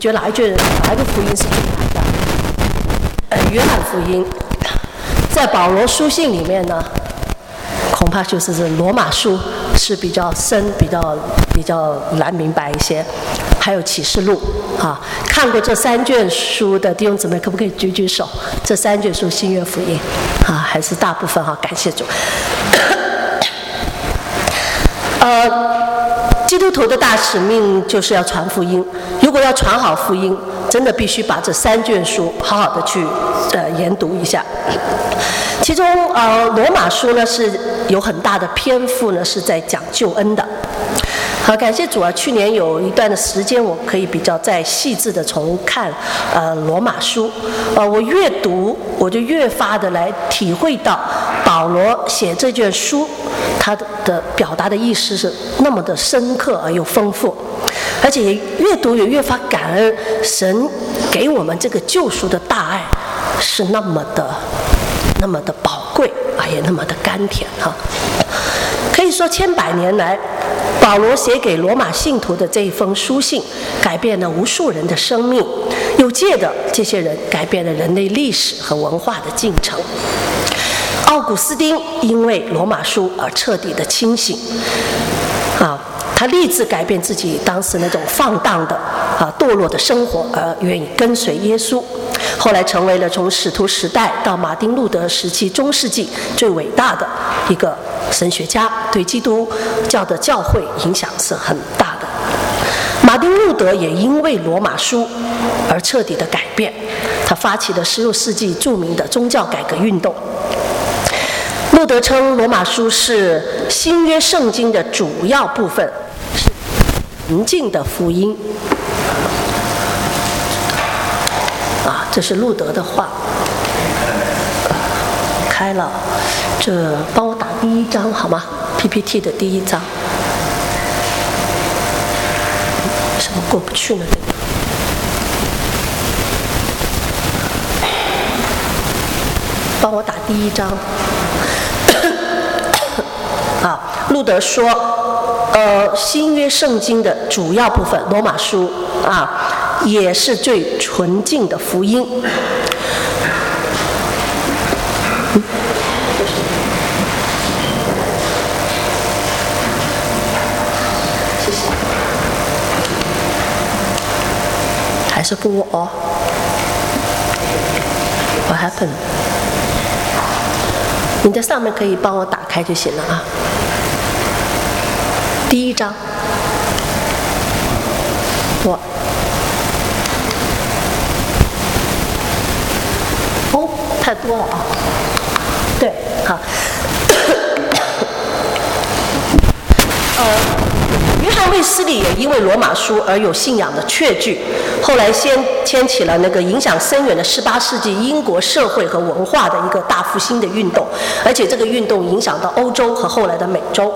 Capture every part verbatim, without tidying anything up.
觉得哪一卷哪一个福音是最难的？呃，约翰福音，在保罗书信里面呢，恐怕就是这罗马书是比较深、比较比较难明白一些，还有启示录啊。看过这三卷书的弟兄姊妹，可不可以举举手？这三卷书新约福音啊，还是大部分哈、啊，感谢主。呃。基督徒的大使命就是要传福音。如果要传好福音，真的必须把这三卷书好好的去呃研读一下。其中呃罗马书呢是有很大的篇幅呢是在讲救恩的。好，感谢主啊！去年有一段的时间，我可以比较再细致的重看呃罗马书，呃，我越读我就越发的来体会到保罗写这卷书，他的表达的意思是那么的深刻而又丰富，而且越读也越发感恩神给我们这个救赎的大爱是那么的那么的宝贵，啊，也那么的甘甜哈。可以说千百年来，保罗写给罗马信徒的这一封书信，改变了无数人的生命，又借着这些人改变了人类历史和文化的进程。奥古斯丁因为罗马书而彻底的清醒，啊，他立志改变自己当时那种放荡的啊堕落的生活，而愿意跟随耶稣。后来成为了从使徒时代到马丁路德时期中世纪最伟大的一个神学家，对基督教的教会影响是很大的。马丁路德也因为罗马书而彻底的改变，他发起了十六世纪著名的宗教改革运动。路德称罗马书是新约圣经的主要部分，是纯净的福音。啊，这是路德的话。开了，这帮我打第一章好吗 ？P P T 的第一章。为什么过不去呢？帮我打第一章。啊，路德说，呃，新约圣经的主要部分，罗马书啊，也是最纯净的福音。嗯，谢谢。还是不我 ？What happened？你在上面可以帮我打开就行了啊。第一章，我，哦，太多了啊。对，好。呃，约翰卫斯理也因为罗马书而有信仰的确据，后来先牵起了那个影响深远的十八世纪英国社会和文化的一个大复兴的运动，而且这个运动影响到欧洲和后来的美洲。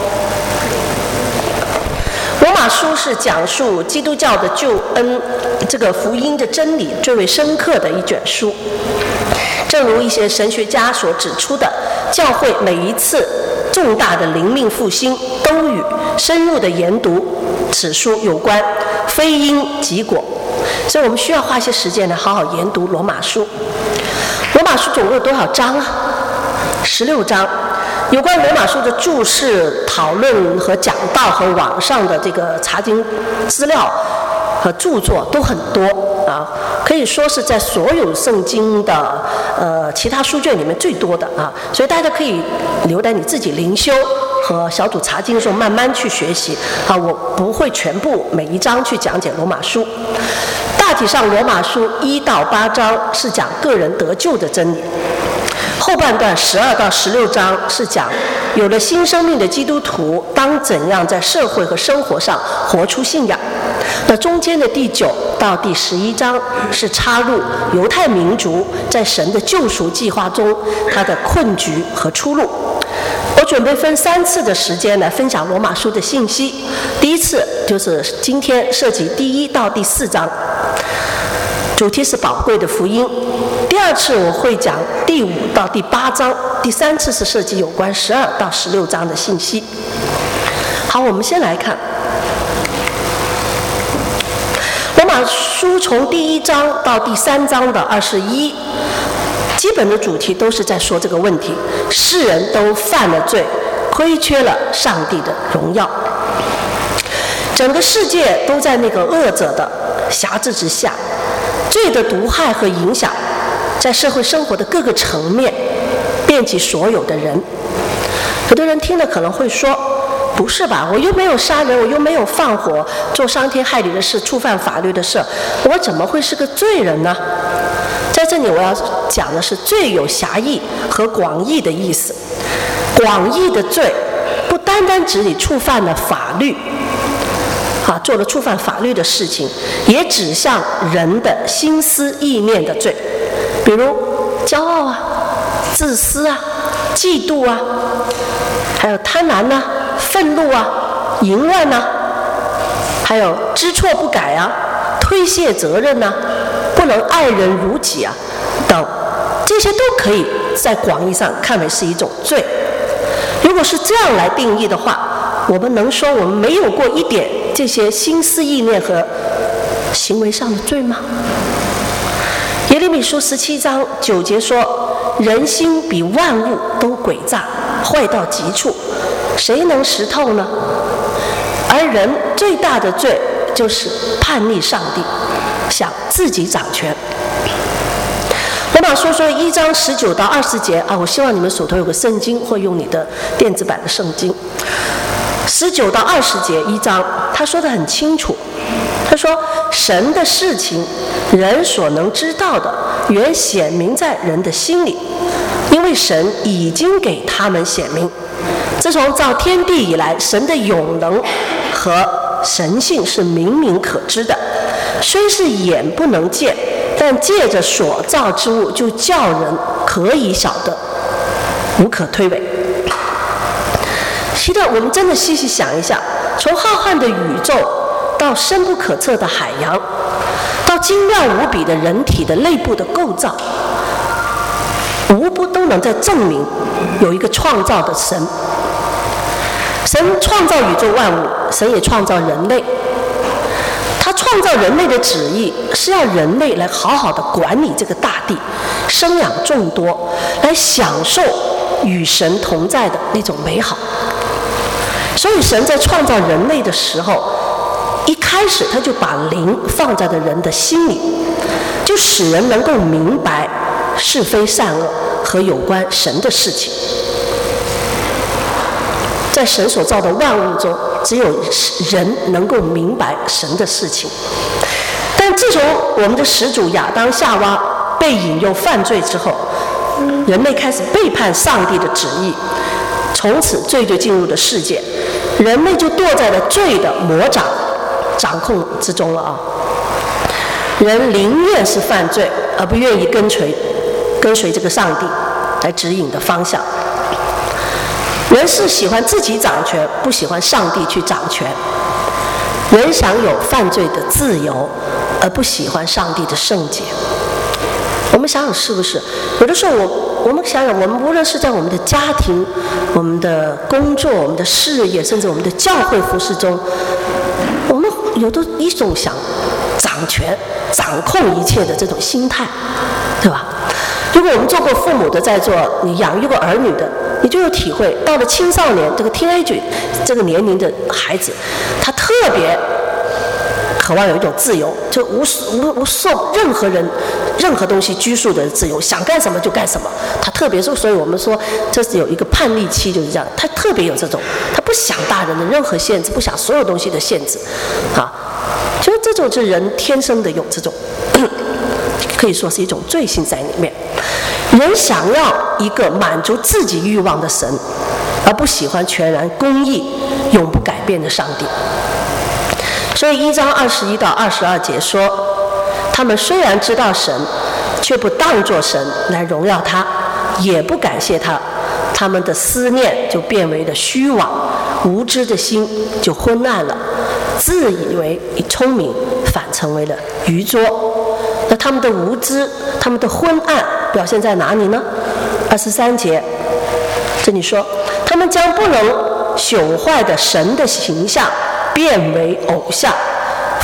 罗马书是讲述基督教的救恩这个福音的真理最为深刻的一卷书。正如一些神学家所指出的，教会每一次重大的灵命复兴都与深入的研读此书有关，非因即果。所以我们需要花一些时间来好好研读罗马书。罗马书总共有多少章啊？十六章。有关罗马书的注释、讨论和讲道和网上的这个查经资料和著作都很多啊，可以说是在所有圣经的呃其他书卷里面最多的啊，所以大家可以留在你自己灵修和小组查经的时候慢慢去学习啊。我不会全部每一章去讲解罗马书，大体上罗马书一到八章是讲个人得救的真理。后半段十二到十六章是讲有了新生命的基督徒当怎样在社会和生活上活出信仰。那中间的第九到第十一章是插入犹太民族在神的救赎计划中他的困局和出路。我准备分三次的时间来分享罗马书的信息。第一次就是今天涉及第一到第四章，主题是宝贵的福音。第二次我会讲第五到第八章，第三次是涉及有关十二到十六章的信息。好，我们先来看罗马书书从第一章到第三章的二十一，基本的主题都是在说这个问题：世人都犯了罪，亏缺了上帝的荣耀。整个世界都在那个恶者的辖制之下，罪的毒害和影响在社会生活的各个层面遍及所有的人。有的人听了可能会说，不是吧，我又没有杀人，我又没有放火，做伤天害理的事，触犯法律的事，我怎么会是个罪人呢？在这里我要讲的是罪有狭义和广义的意思。广义的罪不单单指你触犯了法律啊，做了触犯法律的事情，也指向人的心思意念的罪，比如骄傲啊、自私啊、嫉妒啊，还有贪婪啊、愤怒啊、淫乱啊，还有知错不改啊、推卸责任啊、不能爱人如己啊等，这些都可以在广义上看为是一种罪。如果是这样来定义的话，我们能说我们没有过一点这些心思意念和行为上的罪吗？耶利米书十七章九节说，人心比万物都诡诈，坏到极处，谁能识透呢？而人最大的罪就是叛逆上帝，想自己掌权。我把说说一章十九到二十节啊，我希望你们手头有个圣经，或用你的电子版的圣经。十九到二十节一章，他说得很清楚。他说，神的事情，人所能知道的，原显明在人的心里，因为神已经给他们显明。自从造天地以来，神的永能和神性是明明可知的，虽是眼不能见，但借着所造之物，就叫人可以晓得，无可推诿。其实我们真的细细想一下，从浩瀚的宇宙到深不可测的海洋，到精妙无比的人体的内部的构造，无不都能在证明有一个创造的神。神创造宇宙万物，神也创造人类。他创造人类的旨意是要人类来好好的管理这个大地，生养众多，来享受与神同在的那种美好。所以神在创造人类的时候，一开始他就把灵放在了人的心里，就使人能够明白是非善恶和有关神的事情。在神所造的万物中，只有人能够明白神的事情。但自从我们的始祖亚当夏娃被引诱犯罪之后，人类开始背叛上帝的旨意，从此罪就进入了世界，人类就堕在了罪的魔掌掌控之中了啊！人宁愿是犯罪，而不愿意跟随跟随这个上帝来指引的方向。人是喜欢自己掌权，不喜欢上帝去掌权。人享有犯罪的自由，而不喜欢上帝的圣洁。我们想想是不是？有的时候我我们想想，我们无论是在我们的家庭、我们的工作、我们的事业，甚至我们的教会服事中，我们有的一种想掌权、掌控一切的这种心态，对吧？如果我们做过父母的，在座你养育过儿女的，你就有体会，到了青少年这个 teenage 这个年龄的孩子，他特别渴望有一种自由，就无无无受任何人任何东西拘束的自由，想干什么就干什么。他特别是，所以我们说这是有一个叛逆期，就是这样，他特别有这种，他不想大人的任何限制，不想所有东西的限制啊。就这种是人天生的有这种可以说是一种罪性在里面。人想要一个满足自己欲望的神，而不喜欢全然公义、永不改变的上帝。所以一章二十一到二十二节说，他们虽然知道神，却不当作神来荣耀他，也不感谢他，他们的思念就变为了虚妄，无知的心就昏暗了，自以为聪明，反成为了愚拙。那他们的无知，他们的昏暗表现在哪里呢？二十三节这里说，他们将不能朽坏的神的形象变为偶像，仿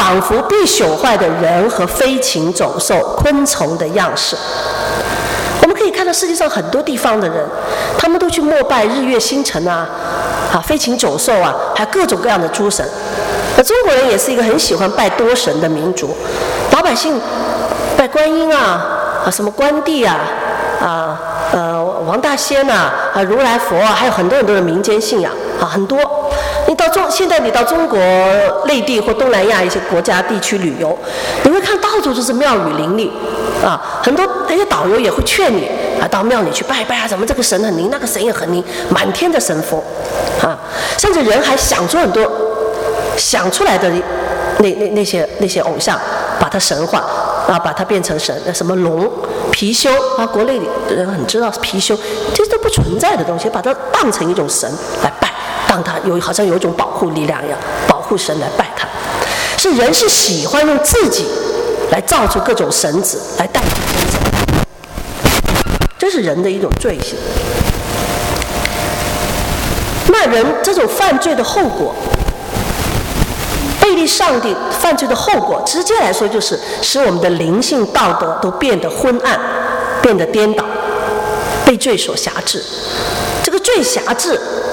仿佛必朽坏的人和飞禽走兽、昆虫的样式。我们可以看到世界上很多地方的人，他们都去膜拜日月星辰啊，啊，飞禽走兽啊，还有各种各样的诸神。那中国人也是一个很喜欢拜多神的民族，老百姓拜观音啊，啊，什么关帝啊，啊，呃，王大仙呐，啊，如来佛啊，还有很多很多的民间信仰啊，很多。你到中现在你到中国内地或东南亚一些国家地区旅游，你会看到处都是庙宇林立啊，很多那些导游也会劝你啊，到庙里去拜拜啊，怎么这个神很灵，那个神也很灵，满天的神佛啊，甚至人还想出很多想出来的那那那些那些偶像，把它神化啊，把它变成神，那什么龙、貔貅啊，国内人很知道貔貅，这都不存在的东西，把它当成一种神来拜。让他有好像有一种保护力量一样，保护神来拜他，是人是喜欢用自己来造出各种神子来代替真神，这是人的一种罪行。那人这种犯罪的后果，背离上帝犯罪的后果，直接来说就是使我们的灵性道德都变得昏暗，变得颠倒，被罪所辖制。这个罪辖制